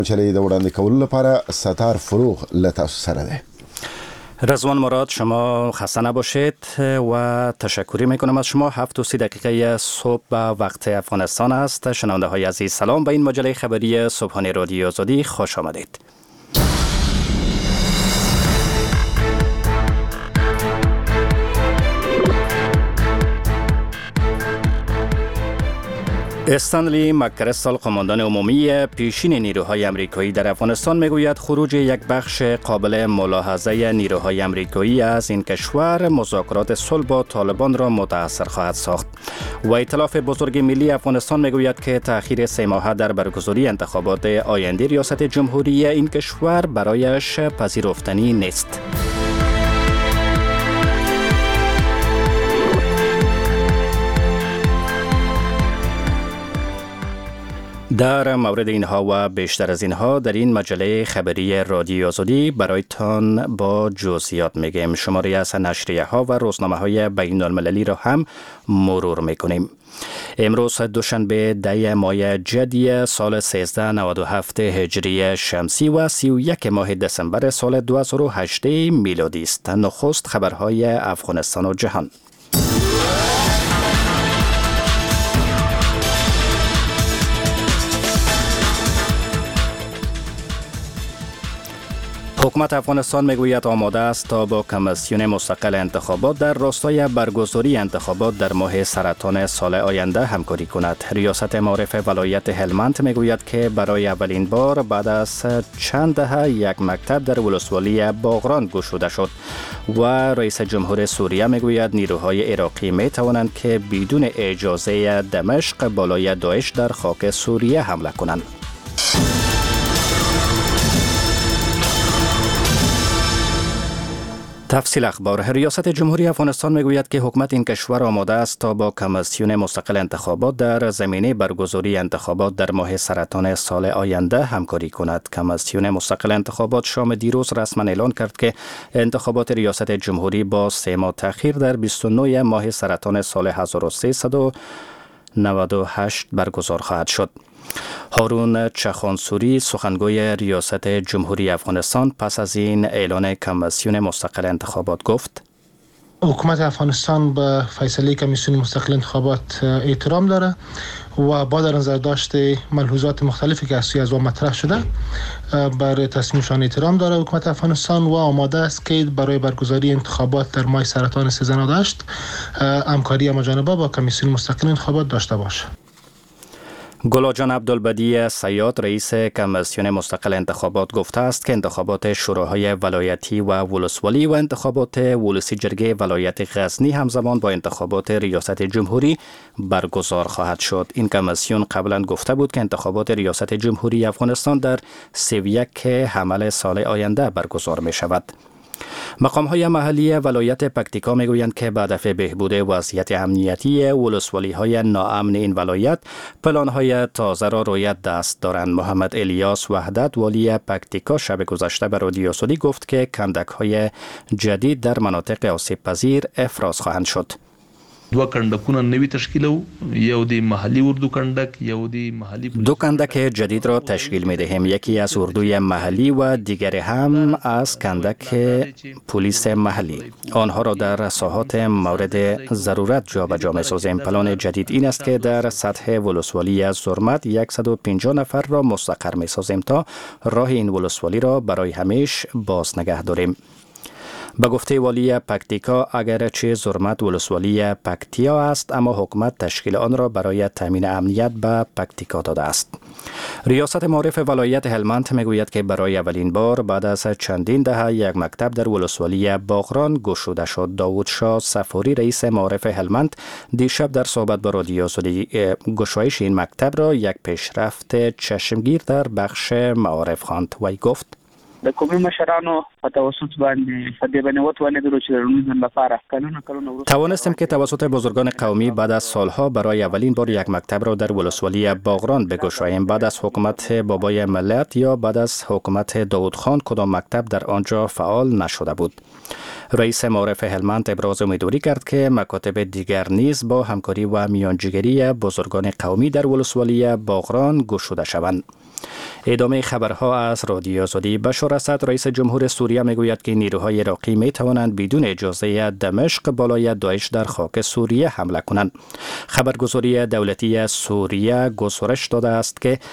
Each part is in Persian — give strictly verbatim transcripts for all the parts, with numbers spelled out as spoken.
چلی د وړاندې کولو لپاره ستار فروغ له تاسو سره ده. رضوان مراد، شما خسته نباشید و تشکری میکنم از شما. هفت و سی دقیقه صبح به وقت افغانستان است. شنونده های عزیز سلام، به این مجله خبری صبحانه رادیو آزادی خوش آمدید. استنلی مک‌کریستال، قماندان عمومی پیشین نیروهای آمریکایی در افغانستان، میگوید خروج یک بخش قابل ملاحظه نیروهای آمریکایی از این کشور مذاکرات صلح با طالبان را متأثر خواهد ساخت. و ائتلاف بزرگ ملی افغانستان میگوید که تأخیر سه ماهه در برگزاری انتخابات آینده ریاست جمهوری این کشور برایش پذیرفتنی نیست. در مورد اینها و بیشتر از اینها در این مجله خبری رادیو آزادی برایتان با جزئیات میگیم. شماره از نشریه ها و روزنامه های بین المللی را هم مرور میکنیم. امروز دوشنبه ده ماه جدی سال سیزده نود و هفت هجری شمسی و سی و یک ماه دسامبر سال دو هزار و هشت میلادی است. نخست خبرهای افغانستان و جهان. حکومت افغانستان میگوید آماده است تا با کمیسیون مستقل انتخابات در راستای برگزاری انتخابات در ماه سرطان سال آینده همکاری کند. ریاست معارف ولایت هلمند میگوید که برای اولین بار بعد از چند دهه یک مکتب در ولسوالی باغران گشوده شد. و رئیس جمهور سوریه میگوید نیروهای عراقی می توانند که بدون اجازه دمشق بالای داعش در خاک سوریه حمله کنند. تفصیل اخبار. ریاست جمهوری افغانستان میگوید که حکومت این کشور آماده است تا با کمیسیون مستقل انتخابات در زمینه برگزاری انتخابات در ماه سرطان سال آینده همکاری کند. کمیسیون مستقل انتخابات شام دیروز رسما اعلان کرد که انتخابات ریاست جمهوری با سه ماه تأخیر در بیست و نه ماه سرطان سال هزار و سیصد و نود و هشت برگزار خواهد شد. هارون چخانسوری، سخنگوی ریاست جمهوری افغانستان، پس از این اعلان کمیسیون مستقل انتخابات گفت: حکومت افغانستان به فیصله کمیسیون مستقل انتخابات احترام داره و با در نظر داشته ملحوظات مختلفی که از سوی از مطرح شده بر تصمیمشان احترام داره. حکومت افغانستان و آماده است که برای برگزاری انتخابات در ماه سرطان سیزده نود و هشت همکاری همه‌جانبه با کمیسیون مستقل انتخابات داشته باشه. گلاجان عبدالبدی صیاد، رئیس کمیسیون مستقل انتخابات، گفته است که انتخابات شوراهای ولایتی و ولسوالی و انتخابات ولسی جرگه ولایت غزنی همزمان با انتخابات ریاست جمهوری برگزار خواهد شد. این کمیسیون قبلا گفته بود که انتخابات ریاست جمهوری افغانستان در سی و یک حمل سال آینده برگزار می شود. مقام‌های محلی ولایت پکتیکا میگویند که به هدف بهبود وضعیت امنیتی ولسوالی‌های ناامن این ولایت پلان‌های تازه را روی دست دارند. محمد الیاس وحدت، والی پکتیکا، شب گذشته به رادیو آزادی گفت که کندک‌های جدید در مناطق آسیب پذیر افراز خواهند شد. دو کندکونه نوی تشکیل یو دی محلی اردو کندک یو دی محلی دو کندک جدید را تشکیل می دهیم، یکی از اردوی محلی و دیگری هم از کندک پلیس محلی. آنها را در ساحات مورد ضرورت جابجا می سازیم. پلان جدید این است که در سطح ولسوالی زرمت صد و پنجاه نفر را مستقر می سازیم تا راه این ولسوالی را برای همیشه باز نگه داریم. به گفته والی پکتیکا، اگرچه زرمت ولسوالی پکتیا است، اما حکومت تشکیل آن را برای تامین امنیت به پکتیکا داده است. ریاست معارف ولایت هلمند میگوید که برای اولین بار بعد از چندین دهه یک مکتب در ولسوالی باغران گشوده شد. داوود شاه صفوری، رئیس معارف هلمند، دیشب در صحبت با رادیو آزادی گشایش این مکتب را یک پیشرفت چشمگیر در بخش معارف خواند. وی گفت: د قومي مشرانو په توسط باندې په دې باندې وتوانه درو چې رونیزن لپاره کلونه کلونه توانستیم که توسط بزرگان قومی بعد از سالها برای اولین بار یک مکتب را در ولسوالی باغران بگشاییم. بعد از حکومت بابای ملت یا بعد از حکومت داوود خان کدام مکتب در آنجا فعال نشده بود. رئیس معارف هلمند ابراز امیدواری کرد که مکاتب دیگر نیز با همکاری و میانجیگری بزرگان قومی در ولسوالی باغران گشوده شوند. ادامه خبرها از رادیو آزادی. بشار اسد رئیس جمهور سوریه میگوید که نیروهای عراقی می توانند بدون اجازه دمشق بالای داعش در خاک سوریه حمله کنند. خبرگزاری دولتی سوریه گزارش داده است که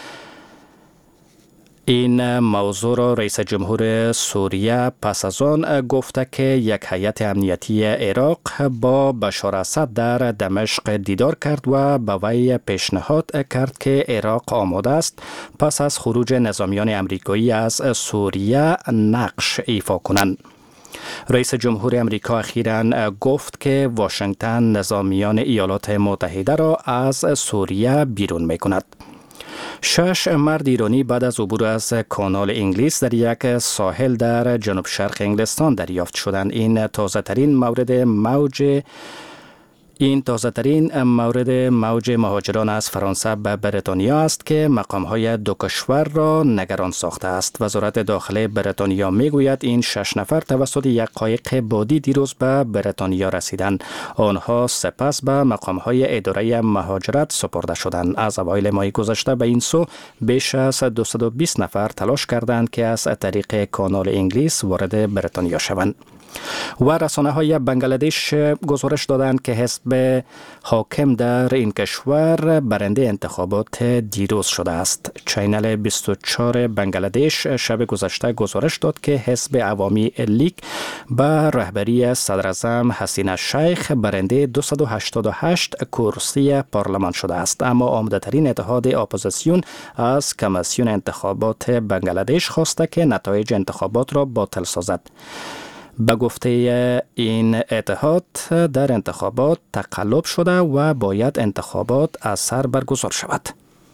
این موضوع را رئیس جمهور سوریه پس از آن گفته که یک هیئت امنیتی عراق با بشار اسد در دمشق دیدار کرد و به وی پیشنهاد کرد که عراق آماده است پس از خروج نظامیان امریکایی از سوریه نقش ایفا کنند. رئیس جمهور امریکا اخیراً گفت که واشنگتن نظامیان ایالات متحده را از سوریه بیرون می کند. شش مرد ایرانی بعد از عبور از کانال انگلیس در یک ساحل در جنوب شرق انگلستان دریافت شدند. این تازه ترین مورد موج این تازه ترین مورد موج مهاجران از فرانسه به بریتانیا است که مقام‌های دو کشور را نگران ساخته است. وزارت داخله بریتانیا میگوید این شش نفر توسط یک قایق بادی دیروز به بریتانیا رسیدند. آنها سپس به مقام‌های اداره مهاجرت سپرده شدند. از اوایل ماه گذشته به این سو بیش از دویست و بیست نفر تلاش کردند که از طریق کانال انگلیس وارد بریتانیا شوند. و رسانه های بنگلادش گزارش دادند که حزب حاکم در این کشور برنده انتخابات دیروز شده است. چینل بیست و چهار بنگلادش شب گذشته گزارش داد که حزب عوامی لیگ به رهبری صدراعظم حسین شیخ برنده دویست و هشتاد و هشت کرسی پارلمان شده است، اما عمده ترین اتحاد اپوزیسیون از کمیسیون انتخابات بنگلادش خواسته که نتایج انتخابات را باطل سازد. به گفته این اتحاد در انتخابات تقلب شده و باید انتخابات از سر برگزار شود.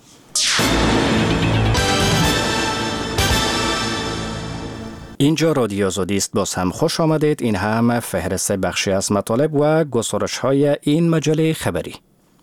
اینجا رادیو آزادی است. باز هم خوش آمدید. این هم فهرست بخشی از مطالب و گزارش های این مجله خبری.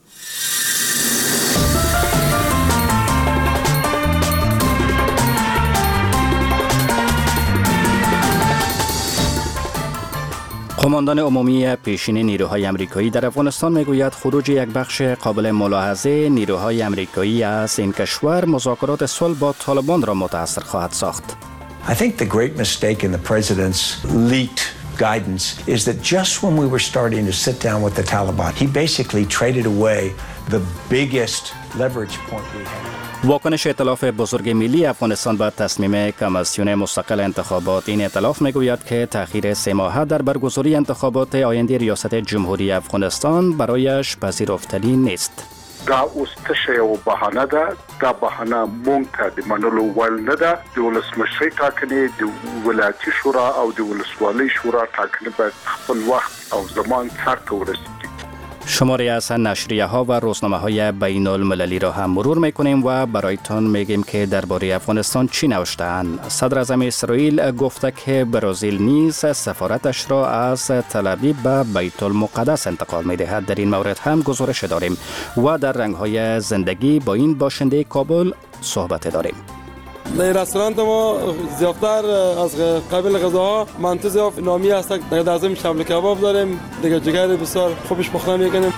قماندان عمومی پیشین نیروهای امریکایی در افغانستان میگوید خروج یک بخش قابل ملاحظه نیروهای امریکایی از این کشور مذاکرات صلح با طالبان را متأثر خواهد ساخت. I think the great mistake in the president's leaked guidance is that just when we were starting to sit down with the Taliban, he basically traded away the biggest leverage point we had. واکنش ائتلاف بزرگ ملی افغانستان به تصمیم کمیسیون مستقل انتخابات. این ائتلاف میگوید که تأخیر سه ماهه در برگزاری انتخابات آینده ریاست جمهوری افغانستان برایش پذیرفتنی نیست. دا اوس تشه او بهانه ده، دا بهانه مونږ ته د منلو وړ نه ده. د ولسمشرۍ ټاکنې د ولایتي شورا او د ولسوالۍ شورا ټاکنې باید خپل وخت او زمان سرته ورسیږي. شماری از نشریه ها و روزنامه های بین المللی را هم مرور میکنیم و برایتان میگیم که درباره افغانستان چی نوشته‌اند. صدر اعظم اسرائیل گفته که برزیل نیز سفارتش را از تل آویو به بیت المقدس انتقال میدهد. در این مورد هم گزارش داریم و در رنگ های زندگی با این باشنده کابل صحبت داریم. در رستوران ما زیافتر از قبل غذاها منطقه زیاف نامی است. در دازم شامل کباب داریم، دیگه جگر بسیار خوبش پخته میکنیم.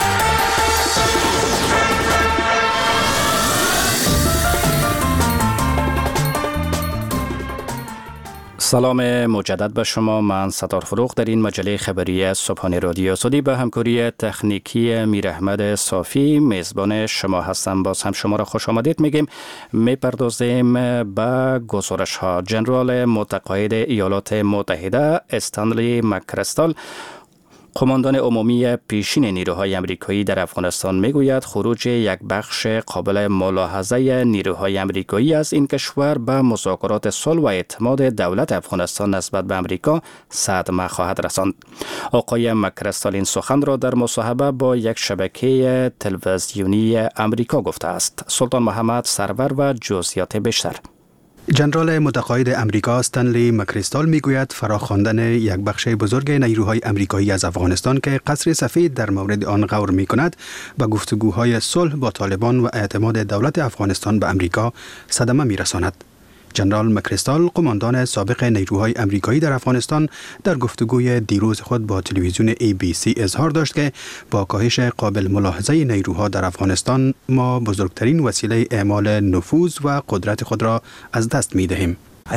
سلام مجدد به شما. من ستار فروغ در این مجله خبری صبحانه رادیو آزادی به همکاری تکنیکی میر احمد صافی میزبان شما هستم. باز هم شما را خوش آمدید میگیم. میپردازیم به گزارش ها. جنرال متقاعد ایالات متحده استنلی مکریستال، قماندان عمومی پیشین نیروهای امریکایی در افغانستان میگوید خروج یک بخش قابل ملاحظه نیروهای امریکایی از این کشور به مذاکرات صلح و اعتماد دولت افغانستان نسبت به امریکا صدمه خواهد رساند. آقای مکریستال این سخن را در مصاحبه با یک شبکه تلویزیونی امریکا گفته است. سلطان محمد سرور و جزئیات بیشتر. جنرال متقاعد امریکا استنلی مکریستال میگوید فراخواندن یک بخش بزرگ نیروهای امریکایی از افغانستان که قصر سفید در مورد آن غور میکند به گفتگوهای صلح با طالبان و اعتماد دولت افغانستان به امریکا صدمه میرساند. جنرال مکریستال، قماندان سابق نیروهای امریکایی در افغانستان، در گفتگوی دیروز خود با تلویزیون ای بی سی اظهار داشت که با کاهش قابل ملاحظه نیروها در افغانستان ما بزرگترین وسیله اعمال نفوذ و قدرت خود را از دست می دهیم.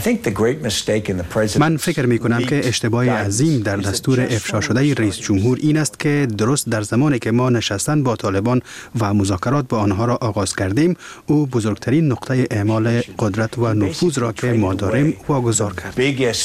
من فکر می کنم که اشتباه عظیم در دستور افشا شده رئیس جمهور این است که درست در زمانی که ما نشستن با طالبان و مذاکرات با آنها را آغاز کردیم، او بزرگترین نقطه اعمال قدرت و نفوذ را که ما داریم واگذار کرد.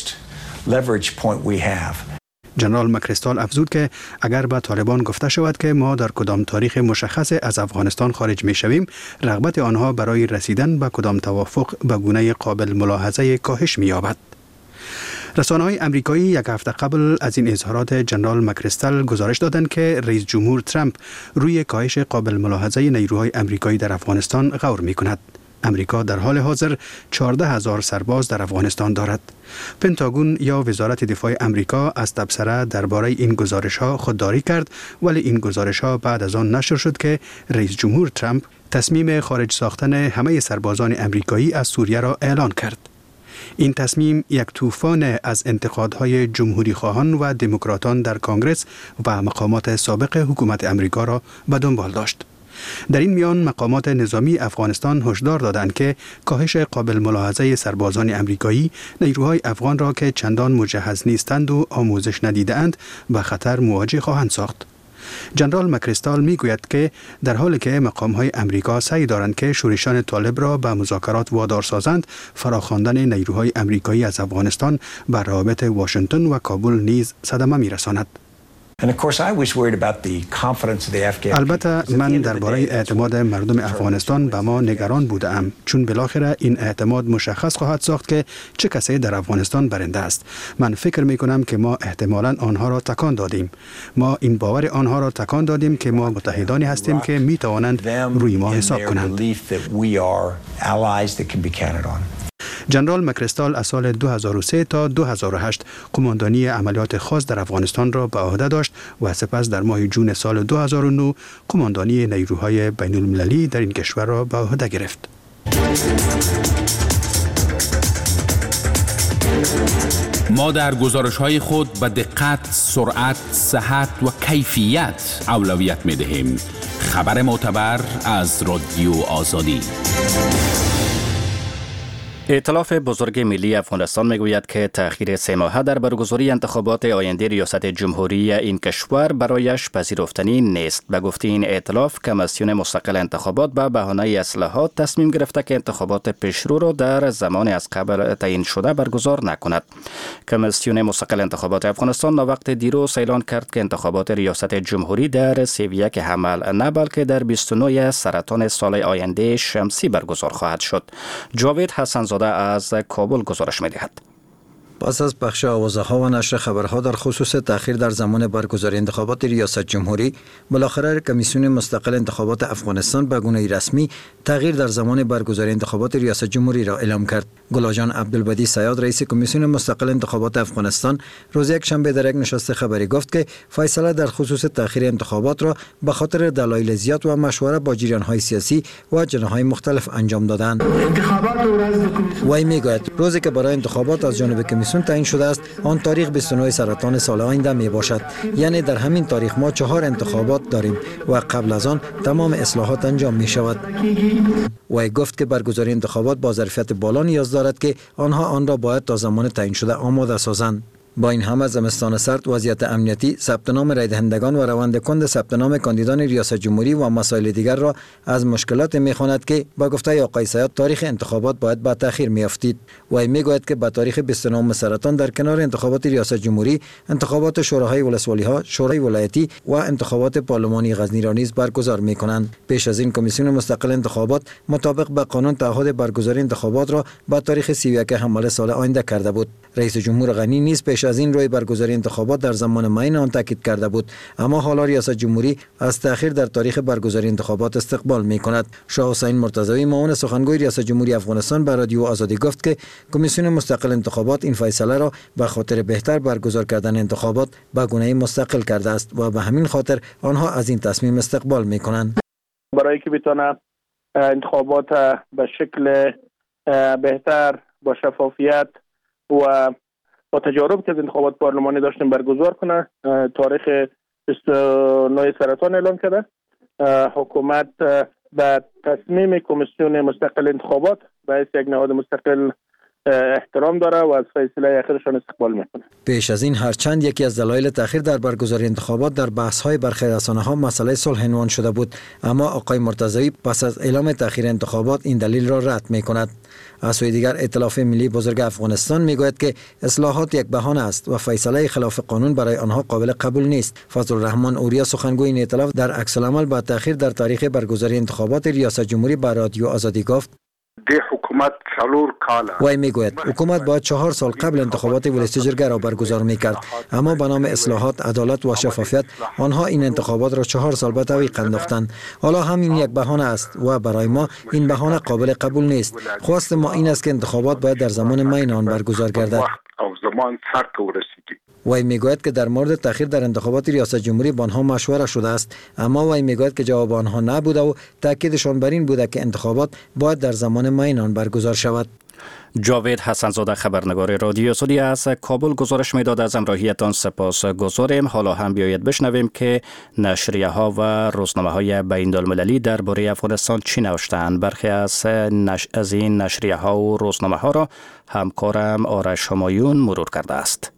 جنرال مکریستال افزود که اگر به طالبان گفته شود که ما در کدام تاریخ مشخص از افغانستان خارج می شویم، رغبت آنها برای رسیدن به کدام توافق به گونه قابل ملاحظه کاهش می یابد. رسانه‌های امریکایی یک هفته قبل از این اظهارات جنرال مکریستال گزارش دادند که رئیس جمهور ترامپ روی کاهش قابل ملاحظه نیروهای امریکایی در افغانستان غور می کند. امریکا در حال حاضر چهارده هزار سرباز در افغانستان دارد. پنتاگون یا وزارت دفاع امریکا از تبصره درباره این گزارش‌ها خودداری کرد، ولی این گزارش‌ها بعد از آن نشر شد که رئیس جمهور ترامپ تصمیم خارج ساختن همه سربازان امریکایی از سوریه را اعلان کرد. این تصمیم یک طوفان از انتقادهای جمهوری خواهان و دموکراتان در کنگره و مقامات سابق حکومت امریکا را به دنبال داشت. در این میان مقامات نظامی افغانستان هشدار دادند که کاهش قابل ملاحظه سربازان امریکایی نیروهای افغان را که چندان مجهز نیستند و آموزش ندیده‌اند با خطر مواجه خواهند ساخت. جنرال مکریستال میگوید که در حالی که مقام‌های امریکا سعی دارند که شورشان طالب را به مذاکرات وادار سازند، فراخواندن نیروهای امریکایی از افغانستان بر روابط واشنگتن و کابل نیز صدمه می‌رساند. البته من درباره اعتماد مردم افغانستان به ما نگران بودم، چون بالاخره این اعتماد مشخص خواهد ساخت که چه کسی در افغانستان برنده است. من فکر می کنم که ما احتمالاً آنها را تکان دادیم. ما این باور آنها را تکان دادیم که ما متحدانی هستیم که می توانند روی ما حساب کنند. جنرال مکریستال از سال دو هزار و سه تا دو هزار و هشت قماندانی عملیات خاص در افغانستان را به عهده داشت و سپس در ماه جون سال دو هزار و نه قماندانی نیروهای بین المللی در این کشور را به عهده گرفت. ما در گزارش‌های خود به دقت، سرعت، صحت و کیفیت اولویت می‌دهیم. خبر معتبر از رادیو آزادی. ائتلاف بزرگ ملی افغانستان میگوید که تأخیر سه ماهه در برگزاری انتخابات آینده ریاست جمهوری این کشور برایش پذیرفتنی نیست. به گفته این ائتلاف، کمیسیون مستقل انتخابات به بهانه اصلاحات تصمیم گرفته که انتخابات پیشرو را در زمان از قبل تعیین شده برگزار نکند. کمیسیون مستقل انتخابات افغانستان وقت دیروز اعلان کرد که انتخابات ریاست جمهوری در سی و یک حمل نه بلکه در بیست و نه سرطان سال آینده شمسی برگزار خواهد شد. جاوید حسن‌زاده از کابل گزارش می‌دهد. پس از پخش آوازه‌ها و نشر خبرها در خصوص تأخیر در زمان برگزاری انتخابات ریاست جمهوری، بالاخره کمیسیون مستقل انتخابات افغانستان به گونه رسمی تغییر در زمان برگزاری انتخابات ریاست جمهوری را اعلام کرد. گلاجان عبدالبدی صیاد، رئیس کمیسیون مستقل انتخابات افغانستان، روز یک شنبه در یک نشست خبری گفت که فیصله در خصوص تأخیر انتخابات را به خاطر دلایل زیاد و مشوره با جریان‌های سیاسی و جناح‌های مختلف انجام دادند. وی میگوید روزی که برای انتخابات از جانب کمیسیون تعیین شده است، آن تاریخ بیست و نه سرطان سال آینده می باشد. یعنی در همین تاریخ ما چهار انتخابات داریم و قبل از آن تمام اصلاحات انجام می شود. وی گفت که برگزاری انتخابات با ظرفیت بالا نیاز دارد که آنها آن را باید تا زمان تعیین شده آماده سازند. با این همه زمستان سرد، وضعیت امنیتی، ثبت نام رای دهندگان و روند کند ثبت نام کاندیدان ریاست جمهوری و مسائل دیگر را از مشکلات می‌خواند که با گفته آقای صیاد تاریخ انتخابات باید به تأخیر می‌افتید. و میگوید که با تاریخ بیست و نه سرطان در کنار انتخابات ریاست جمهوری، انتخابات شوراهای ولسوالی‌ها، شورای ولایتی و انتخابات پارلمانی غزنی را نیز برگزار می‌کنند. پیش از این کمیسیون مستقل انتخابات مطابق با قانون تعهد برگزاری انتخابات را با تاریخ سی و یک حمل سال آینده کرده بود. رئیس جمهور غنی نیز پیش از این روی برگزاری انتخابات در زمان معین آن تاکید کرده بود، اما حالا ریاست جمهوری از تأخیر در تاریخ برگزاری انتخابات استقبال می کند. شاه حسین مرتضوی، معاون سخنگوی ریاست جمهوری افغانستان، به رادیو آزادی گفت که کمیسیون مستقل انتخابات این فیصله را به خاطر بهتر برگزار کردن انتخابات به گونه مستقل کرده است و به همین خاطر آنها از این تصمیم استقبال می کنند. برای که بتونه انتخابات به شکل بهتر با شفافیت و با تجارب که از انتخابات پارلمانی داشتیم برگزار کنه. تاریخ بیست و نه سرطان اعلام کرده. حکومت به تصمیم کمیسیون مستقل انتخابات به حیث یک نهاد مستقل احترام داره و از فیصله اخیرشان استقبال میکنه. پیش از این هرچند یکی از دلایل تأخیر در برگزاری انتخابات در بحث‌های برخی رسانه‌ها مسئله صلح عنوان شده بود، اما آقای مرتضوی پس از اعلام تأخیر انتخابات این دلیل را رد میکند. از سوی دیگر ائتلاف ملی بزرگ افغانستان میگوید که اصلاحات یک بهانه است و فیصله خلاف قانون برای آنها قابل قبول نیست. فضل الرحمن اوریا سخنگوی این ائتلاف در عکس العمل با تأخیر در تاریخ برگزاری انتخابات ریاست جمهوری به رادیو آزادی گفت د حکومت چلور کاله وی میگوید حکومت باید چهار سال قبل انتخابات ولایت جرگه را برگزار میکرد، اما به نام اصلاحات، عدالت و شفافیت آنها این انتخابات را چهار سال به تعویق انداختند. حالا همین یک بهانه است و برای ما این بهانه قابل قبول نیست. خواست ما این است که انتخابات باید در زمان معین آن برگزار گردد. وی میگوید که در مورد تأخیر در انتخابات ریاست جمهوری با آنها مشوره شده است، اما وی میگوید که جواب آنها نبوده و تاکیدشان بر این بوده که انتخابات باید در زمان معین آن برگزار شود. جاوید حسنزاده خبرنگار رادیو سعودی از کابل گزارش میداد. از همراهیتان سپاس گزاریم. حالا هم بیاید بشنویم که نشریه ها و روزنامه های بین المللی درباره افغانستان چی نوشتند. برخی از, نش... از این نشریه ها و روزنامه ها را همکارم آرش همایون مرور کرده است.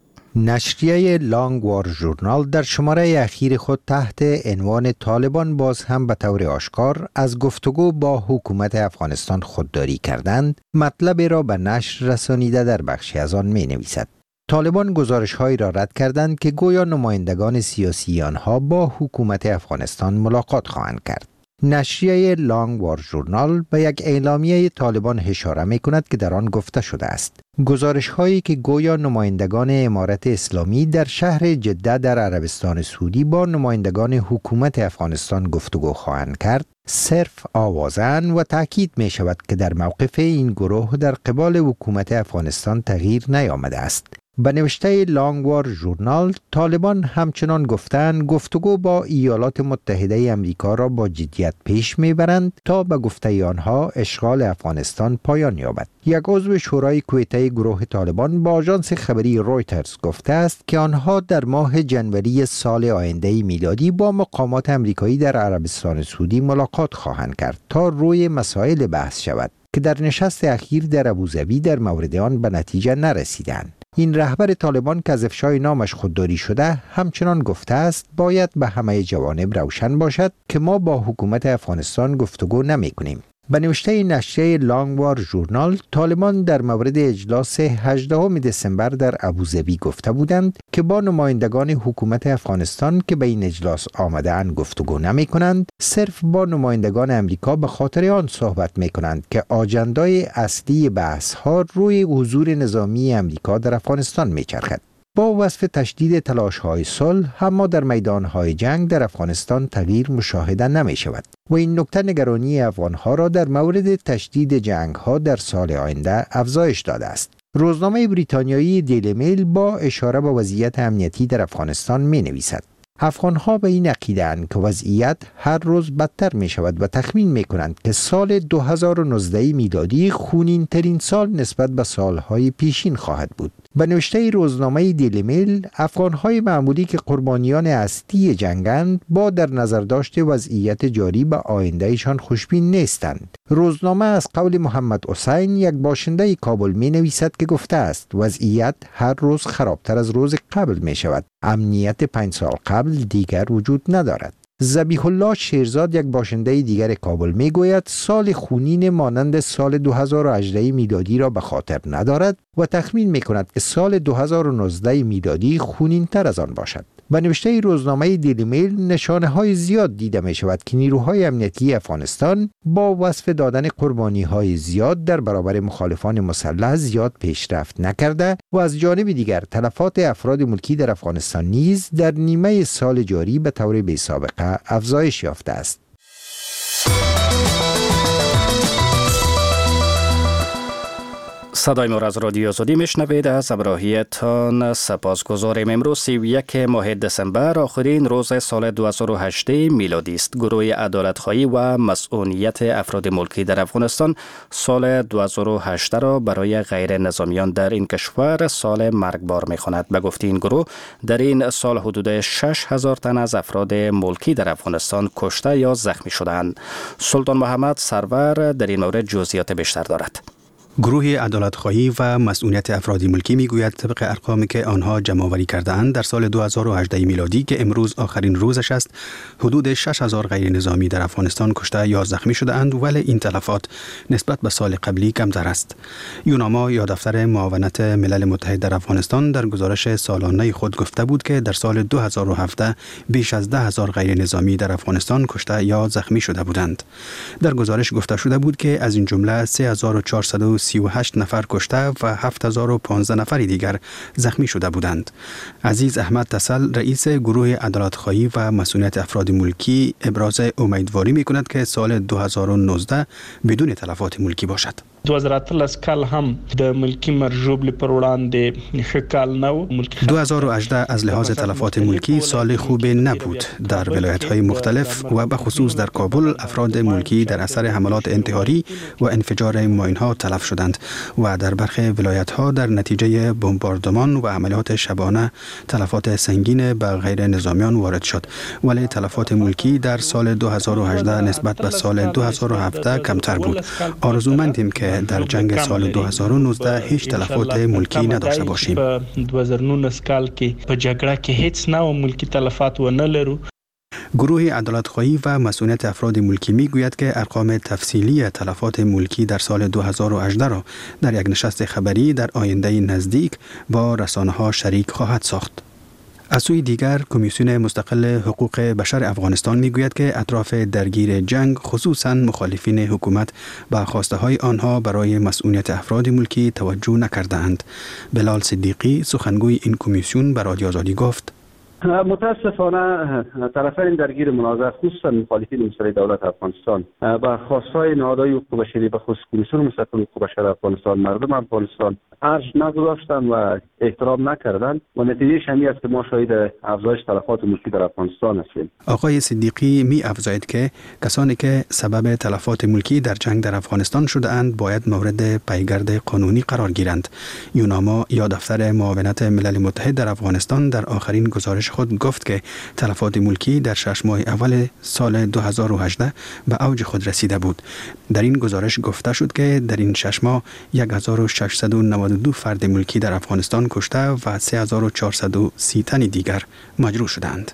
نشریه لانگ وار ژورنال در شماره اخیر خود تحت عنوان طالبان باز هم به طور آشکار از گفتگو با حکومت افغانستان خودداری کردند مطلبی را به نشر رسانیده در بخشی از آن می نویسد. طالبان گزارش هایی را رد کردند که گویا نمایندگان سیاسی آنها با حکومت افغانستان ملاقات خواهند کرد. نشریه لانگ وار ژورنال به یک اعلامیه طالبان اشاره می کند که در آن گفته شده است گزارش هایی که گویا نمایندگان امارت اسلامی در شهر جده در عربستان سعودی با نمایندگان حکومت افغانستان گفتگو خواهند کرد صرف آوازن و تاکید می شود که در موقف این گروه در قبال حکومت افغانستان تغییر نیامده است. به نوشته لانگ وار ژورنال طالبان همچنان گفتند گفتگو با ایالات متحده امریکا را با جدیت پیش میبرند تا به گفته آنها اشغال افغانستان پایان یابد. یک عضو شورای کویته گروه طالبان با آژانس خبری رویترز گفته است که آنها در ماه جنوری سال آینده میلادی با مقامات امریکایی در عربستان سعودی ملاقات خواهند کرد تا روی مسائل بحث شود که در نشست اخیر در ابوظبی در مورد آن به نتیجه نرسیدند. این رهبر طالبان که از افشای نامش خودداری شده همچنان گفته است باید به همه جوانب روشن باشد که ما با حکومت افغانستان گفتگو نمی کنیم. به نوشته نشریه لانگ وار ژورنال طالبان در مورد اجلاس هجدهم دسامبر در ابوظبی گفته بودند که با نمایندگان حکومت افغانستان که به این اجلاس آمده‌اند گفتگو نمی کنند، صرف با نمایندگان امریکا به خاطر آن صحبت می کنند که آجندای اصلی بحث ها روی حضور نظامی امریکا در افغانستان می چرخد. با وصف تشدید تلاش‌های صلح اما در میدان‌های جنگ در افغانستان تغییر مشاهده نمی‌شود و این نکته نگرانی افغان‌ها را در مورد تشدید جنگ‌ها در سال آینده افزایش داده است. روزنامه بریتانیایی دیلی میل با اشاره به وضعیت امنیتی در افغانستان می‌نویسد افغان‌ها به این عقیده‌اند که وضعیت هر روز بدتر می‌شود و تخمین می‌کنند که سال دو هزار و نوزده میلادی خونین‌ترین سال نسبت به سال‌های پیشین خواهد بود. به نوشته روزنامه دیلی میل افغان‌های معمولی که قربانیان اصلی جنگند با در نظر داشت وضعیت جاری به آیندهشان خوشبین نیستند. روزنامه از قول محمد حسین یک باشنده کابل می نویسد که گفته است وضعیت هر روز خرابتر از روز قبل می شود. امنیت پنج سال قبل دیگر وجود ندارد. ذبیح الله شیرزاد یک باشنده دیگر کابل می گوید سال خونین مانند سال دو هزار و هجده میلادی را به خاطر ندارد و تخمین می کند که سال دو هزار و نوزده میلادی خونین تر از آن باشد. به نوشته روزنامه دیلی میل نشانه های زیاد دیده می شود که نیروهای امنیتی افغانستان با وصف دادن قربانی های زیاد در برابر مخالفان مسلح زیاد پیشرفت نکرده و از جانب دیگر تلفات افراد ملکی در افغانستان نیز در نیمه سال جاری به طور بی سابقه افزایش یافته است. صدای ما را از رادیو آزادی میشنوید. از همراهیتان سپاسگزاریم. امروز سی و یک ماه دسامبر آخرین روز سال دو هزار و هجده میلادی است. گروه عدالت‌خواهی و مسئولیت افراد ملکی در افغانستان سال دو هزار و هجده را برای غیر نظامیان در این کشور سال مرگبار می‌خواند. به گفته این گروه در این سال حدود شش هزار تن از افراد ملکی در افغانستان کشته یا زخمی شدند. سلطان محمد سرور در این مورد جزئیات بیشتر دارد. گروه عدالت‌خواهی و مسئولیت افراد ملکی میگوید طبق ارقامی که آنها جمع‌آوری کرده‌اند در سال دو هزار و هجده میلادی که امروز آخرین روزش است، حدود شش هزار غیر نظامی در افغانستان کشته یا زخمی شده‌اند، ولی این تلفات نسبت به سال قبلی کمتر است. یوناما یا دفتر معاونت ملل متحد در افغانستان در گزارش سالانه خود گفته بود که در سال دو هزار و هفده بیش از ده هزار غیر نظامی در افغانستان کشته یا زخمی شده بودند. در گزارش گفته شده بود که از این جمله سه هزار و چهارصد و سی و هشت نفر کشته و هفت هزار و پانزده نفر دیگر زخمی شده بودند. عزیز احمد تسل رئیس گروه عدالت‌خواهی و مسئولیت افراد ملکی ابراز امیدواری می‌کند که سال دو هزار و نوزده بدون تلفات ملکی باشد. دو هزار و اتلس کال هم د ملکی مرجوب پر وړاندې ښه کال نه و. دو هزار و هجده از لحاظ تلفات ملکی سال خوب نبود. در ولایت‌های مختلف و به خصوص در کابل افراد ملکی در اثر حملات انتحاری و انفجار ماین‌ها تلف شدند و در برخی ولایت‌ها در نتیجه بمباردمان و عملیات شبانه تلفات سنگین به غیر نظامیان وارد شد، ولی تلفات ملکی در سال دو هزار و هجده نسبت به سال دو هزار و هفده کمتر بود. آرزومندیم که در جنگ سال دو هزار و نوزده هیچ تلفات ملکی نداشته باشیم. دو هزار و نوزده کال کې په جګړه کې هیڅ نه و ملکی تلفات و نه لرو. گروه عدالت‌خواهی و مسئولیت افراد ملکی میگوید که ارقام تفصیلی تلفات ملکی در سال دو هزار و هجده را در یک نشست خبری در آینده نزدیک با رسانه‌ها شریک خواهد ساخت. از سوی دیگر کمیسیون مستقل حقوق بشر افغانستان میگوید که اطراف درگیر جنگ خصوصاً مخالفین حکومت به خواسته های آنها برای مسئولیت افراد ملکی توجه نکردند. بلال صدیقی سخنگوی این کمیسیون به رادیو آزادی گفت: متاسفانه طرفین درگیر منازعه خصوصا مخالفین مسئله دولت افغانستان با خواستهای نهادهای حقوق بشری به خصوص کمیسیون مستقل حقوق بشر افغانستان مردم افغانستان ارج نگذاشتند و احترام نکردند و نتیجه شمی است که ما شاهد افزایش تلفات ملکی در افغانستان هستیم. آقای صدیقی می افزاید که کسانی که سبب تلفات ملکی در جنگ در افغانستان شده اند باید مورد پیگرد قانونی قرار گیرند. یوناما یا دفتر معاونت ملل متحد در افغانستان در آخرین گزارش خود گفت که تلفات ملکی در شش ماه اول سال دو هزار و هجده به اوج خود رسیده بود. در این گزارش گفته شد که در این شش ماه هزار و ششصد و نود و دو فرد ملکی در افغانستان کشته و سه هزار و چهارصد و سی تن دیگر مجروح شدند.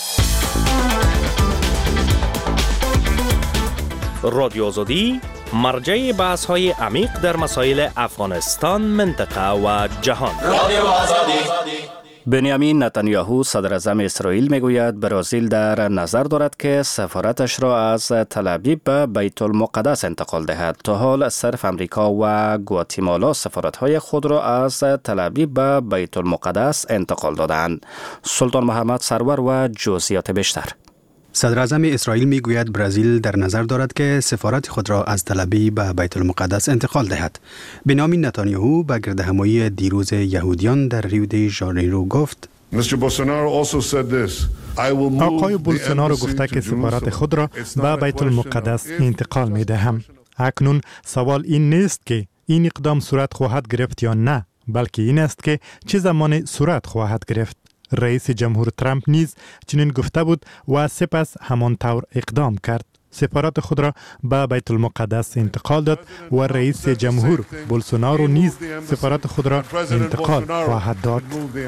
رادیو آزادی مرجع بحث های عمیق در مسائل افغانستان، منطقه و جهان. رادیو آزادی. بنیامین نتانیاهو صدر اعظم اسرائیل میگوید برزیل در نظر دارد که سفارتش را از تل آویو به بیت المقدس انتقال دهد. تا حال صرف امریکا و گواتیمالا سفارت‌های خود را از تل آویو به بیت المقدس انتقال دادند. سلطان محمد سرور و جزئیات بیشتر. صدر اعظم اسرائیل میگوید برزیل در نظر دارد که سفارت خود را از تل آویو به بیت المقدس انتقال دهد. بنیامین نتانیاهو به گردهمایی دیروز یهودیان در ریو دی ژانیرو گفت: آقای بولسونارو گفته که سفارت خود را به بیت المقدس انتقال می دهم. اکنون سوال این نیست که این اقدام صورت خواهد گرفت یا نه، بلکه این است که چه زمان صورت خواهد گرفت. رئیس جمهور ترامپ نیز چنین گفته بود و سپس همان طور اقدام کرد. سفارت خود را به بیت المقدس انتقال داد و رئیس جمهور بولسونارو نیز سفارت خود را انتقال خواهد داد.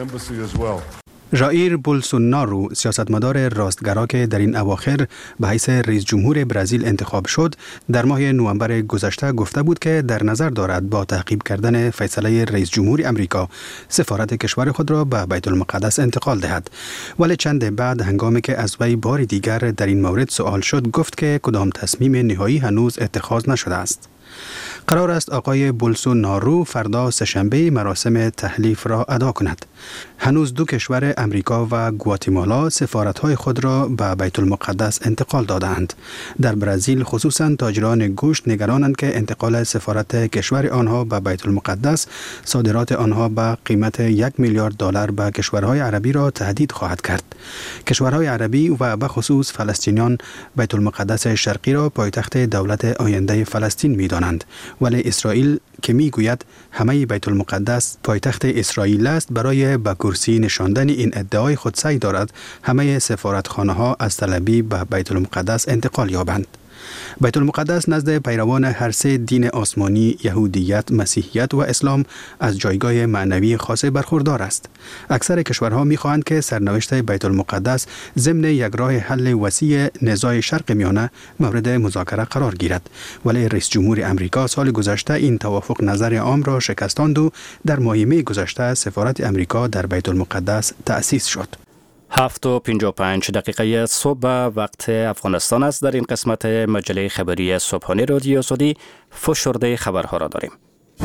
ژائیر بولسونارو سیاستمدار راستگرا که در این اواخر به حیث رئیس جمهور برزیل انتخاب شد، در ماه نوامبر گذشته گفته بود که در نظر دارد با تعقیب کردن فیصله رئیس جمهور امریکا سفارت کشور خود را به بیت المقدس انتقال دهد. ولی چند بعد هنگامی که از وی بار دیگر در این مورد سوال شد، گفت که کدام تصمیم نهایی هنوز اتخاذ نشده است. قرار است آقای بولسونارو فردا سه‌شنبه مراسم تحلیف را ادا کند. هنوز دو کشور امریکا و گواتیمالا سفارت‌های خود را به بیت المقدس انتقال دادند. در برزیل خصوصاً تاجران گوشت نگرانند که انتقال سفارت کشور آنها به بیت المقدس صادرات آنها به قیمت یک میلیارد دلار به کشورهای عربی را تهدید خواهد کرد. کشورهای عربی و به خصوص فلسطینیان بیت المقدس شرقی را پایتخت دولت آینده فلسطین می‌دانند، ولی اسرائیل که میگوید همه بیت المقدس پایتخت اسرائیل است برای به کرسی نشاندن این ادعای خود سعی دارد همه سفارتخانه‌ها از طلبی به بیت المقدس انتقال یابند. بیت المقدس نزد پیروان هر سه دین آسمانی، یهودیت، مسیحیت و اسلام از جایگاه معنوی خاص برخوردار است. اکثر کشورها می‌خواهند که سرنوشت بیت المقدس ضمن یک راه حل وسیع نزاع شرق میانه مورد مذاکره قرار گیرد، ولی رئیس جمهور امریکا سال گذشته این توافق نظر عام را شکستاند و در ماه می گذشته سفارت امریکا در بیت المقدس تأسیس شد. هفت و پنجاه و پنج دقیقه صبح وقت افغانستان است. در این قسمت مجله خبری صبحانه رادیو آزادی فشرده خبرها را داریم.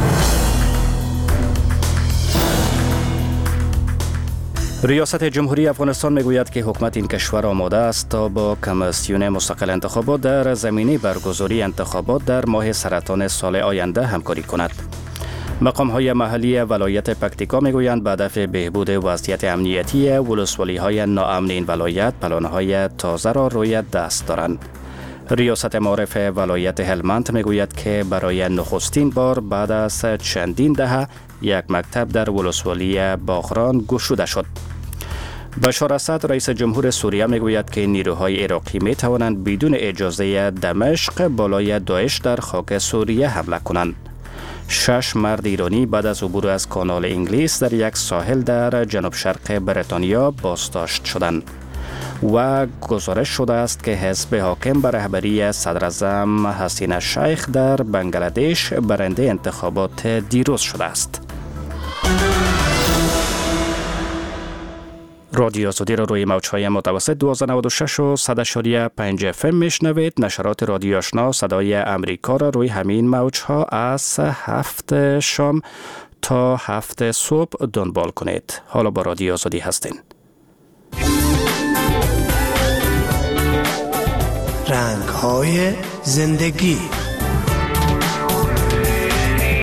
ریاست جمهوری افغانستان میگوید که حکومت این کشور آماده است تا با کمیسیون مستقل انتخابات در زمینه برگزاری انتخابات در ماه سرطان سال آینده همکاری کند. مقام‌های محلی ولایت پکتیکا میگویند به هدف بهبود وضعیت امنیتی ولسوالی‌های ناامن این ولایت پلان‌های تازه را روی دست دارند. ریاست معارف ولایت هلمند میگوید که برای نخستین بار بعد از چندین دهه یک مکتب در ولسوالی باغران گشوده شد. بشار اسد رئیس جمهور سوریه میگوید که نیروهای عراقی می توانند بدون اجازه دمشق بالای داعش در خاک سوریه حمله کنند. شش مرد ایرانی بعد از عبور از کانال انگلیس در یک ساحل در جنوب شرق بریتانیا بازداشت شدند و گزارش شده است که حزب حاکم به رهبری صدراعظم حسین شیخ در بنگلادش برنده انتخابات دیروز شده است. رادیو آزادی را روی موج‌های متوسط دویست و نود و شش و صد و پنج اف ام میشنوید. نشرات رادیو آشنا صدای امریکا را روی همین موج‌ها از هفت شام تا هفت صبح دنبال کنید. حالا با رادیو آزادی هستین. رنگ‌های زندگی